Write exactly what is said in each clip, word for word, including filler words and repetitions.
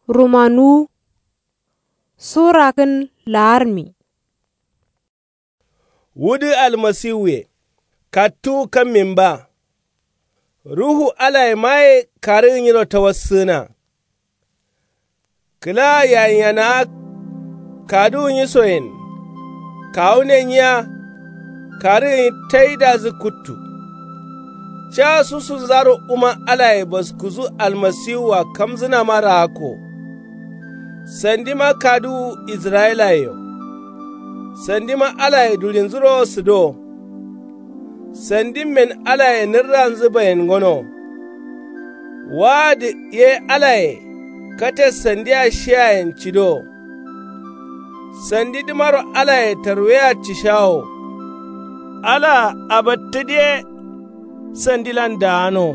Rumanu Surakin Larmi Wudi almasiwe katu kan mimba Ruhu alai mai karin yino tawassuna Kila yayana kadu nyisoyen kaunen ya karin taida zukutu Cha susu zaro uma alai baskuzu almasiwa kamzina mara hako Sandima kadu Israela yo Sandima alai durin zuro sido Sandim men alai nirran zubayen gono Wadi ye alai kate sandiya shiyayen cido Sandi dimaro alai tarweya cishawo Ala abattide sandilan dano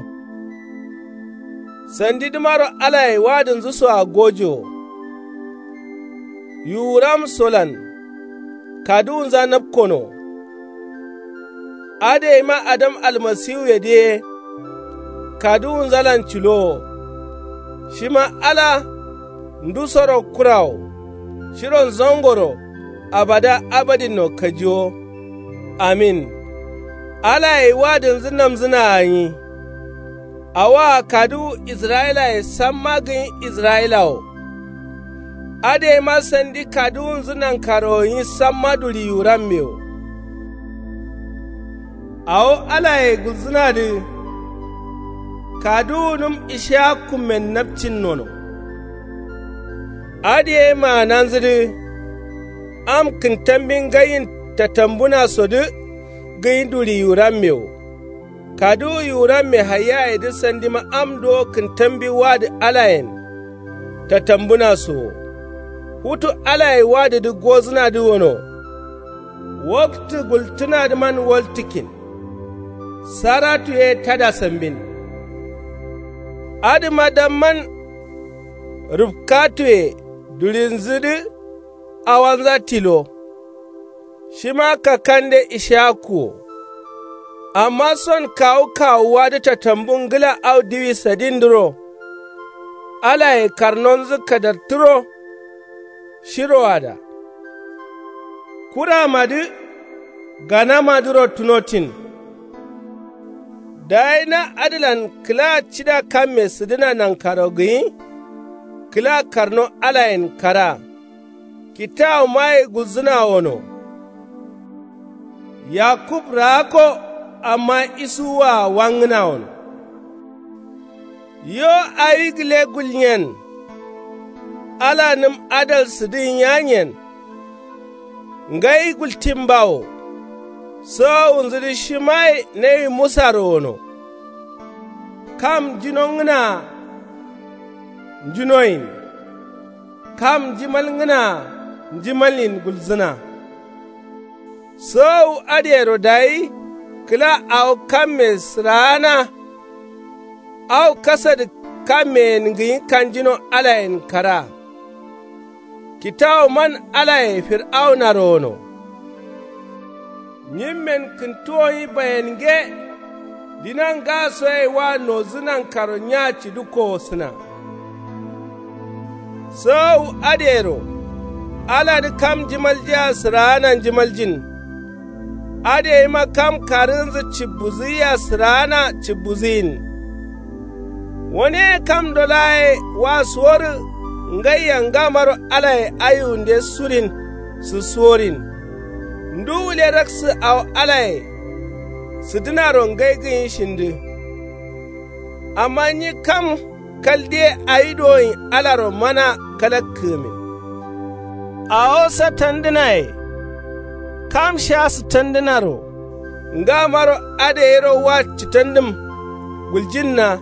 Sandi dimaro alai wadin zusu a gojo Yuram solan kadun zanab kono Ade ma Adam almasihu ya de kadun zalan cilo Shima ala ndusoro kurao Shiron zongoro abada abadin no kajo Amin Ala yi wadin zinam zina yi Awa kadu Isra'ila ya san magin Isra'ila o Ade ma sandi kadun zinan karoyin san maduri yuran mewo. Awo alaye guzina di kadunum ishaku men napcin nono. Ade ma nan zidi am kintambin gayin tatambuna sodu gayin duri yuran mewo. Kadu yuran me haya edi sandi ma am do kintambi wadi alayen tatambuna so. Hutu alai wada duk gozuna di wono, wakti gultuna di man waltikin, saratu ye tada sambin. Adi madamman rufkatu ye durin zidi awanza tilo, shima kakande ishaku, amma son kawu kawu wadi tatambun gila au diwi sadindiro, alai karnon zuka da turo, Shirowada Kura madu gana maduro tunotin Daina adilan kila cida kamme sidina nan karogi kila karno alayin kara Kita mai guzuna wono Yakub rako amma isuwa wangna wono Yo ayigle gulnyen Ala nim adal sidin yanyen, ngai gultin bawo, so unziri shimai ne musaro wono, kam jinongna jinoin, kam jimalngna jimalin gulzina. So adiyaro dai, kila au kamme srana, au kasad kamme ngi kanjino alayin kara. Kitawo man alaye fir'auna rono nyimmen kintoyi bayenge dinan gasoye wa no zinan karonya ci duko suna so adero ala di kam jimaljiya siranan jimaljin ade ma kam karinzi cibuziya sirana cibuzin wani kam dolaye wa suwar ngayyan gamar alai ayun de surin su sorin ndule raksu aw alai su dinaron gaigin shindi amma ni kam kalde aidoyin alaro mana kalakkumi awo sa tandinai kam sha su tandinaro ngamaro adayero wa citandim guljinna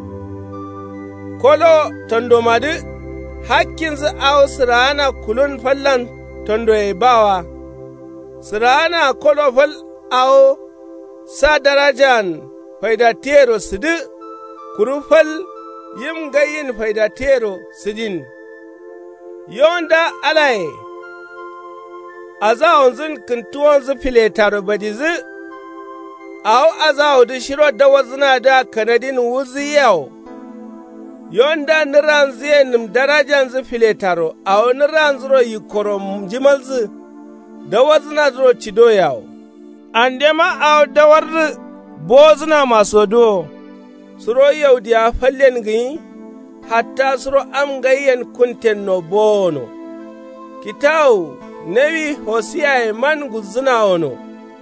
kolo tandomadu hakkin zu aw sirana kulun fallan tondo e bawa sirana kolo fal aw sa darajan faidatero sidu kurufal yim gayin faidatero sidin yonda alai azawon zin kintuwan zu filetaro badizu aw azaw du shiro da wazna da kanadin wuzi yau yonda niranziye nim darajanzi filetaro, awo niranziro yikoro jimalzi, da wazina ziro cido yawo. Andema awo dawardi bozina maso do, suro yaudiya fallen gini, hatta suro am gayyen kunten no bono. Kitawu, newi hosiya man guzina ono.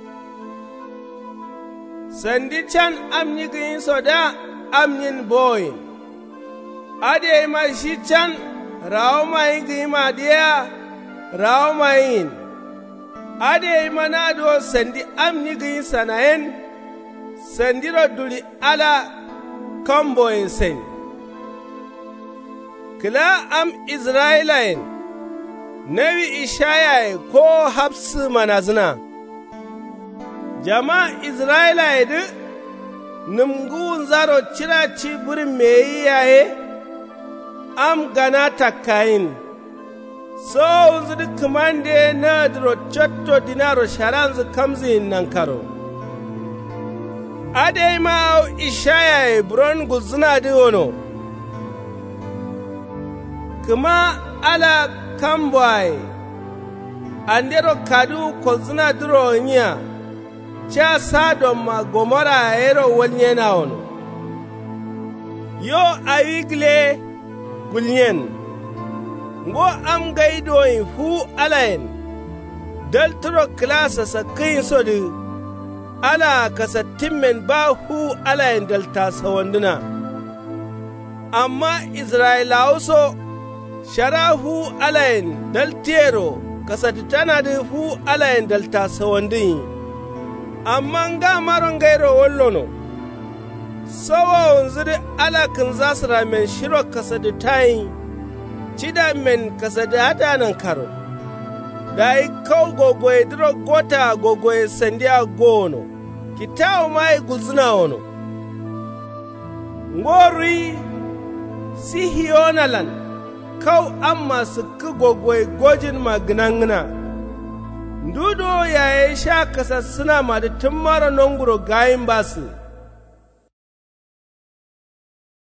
Sandi can am yi gini soda am yin boyin. Ade ma shi can rawo mai gini ma diya rawo mai yin. Ade ma na do sandi am yi gini sanayen, sandi ro duli ala kan boyin sen. Kila am Isra'ilayin, newi ishaya ko hapsu manazina. Jama Isra'ila yadi, numgun zaro cira ci burin mai yaye, am gana takayin. So zudi kumande na diro cotto dinaro sharanzu kamzi nan karo. Ade ma ishaya buron guzuna di ono. Kuma ala kambwai, andero kadu kozuna diro nya. Cha Sodom ma Gomora ero walnye na ono. Yo awigle gulnyen. Ngo am gaido in fu alayen. Daltro klasa sa kin sodi. Ala kasa timmen ba hu alayen dalta sawanduna. Amma Isra'ila also shara hu alayen daltero kasa tana da hu alayen dalta sawandun. Amma nga maron gairo wallono, sawa wanzuri alakin za su ramen shiro kasa da tayi, cida men kasa da hadanan karo, da yi kawo gogoye diro gota gogoye sandiya gono, ki tawo ma yi guzuna wano. Ngori sihiyonalan, kawo amma su ki gogoye gojin maginangina. Ndudo ya yi sha kasa suna ma da tun mara nonguro gayin basu.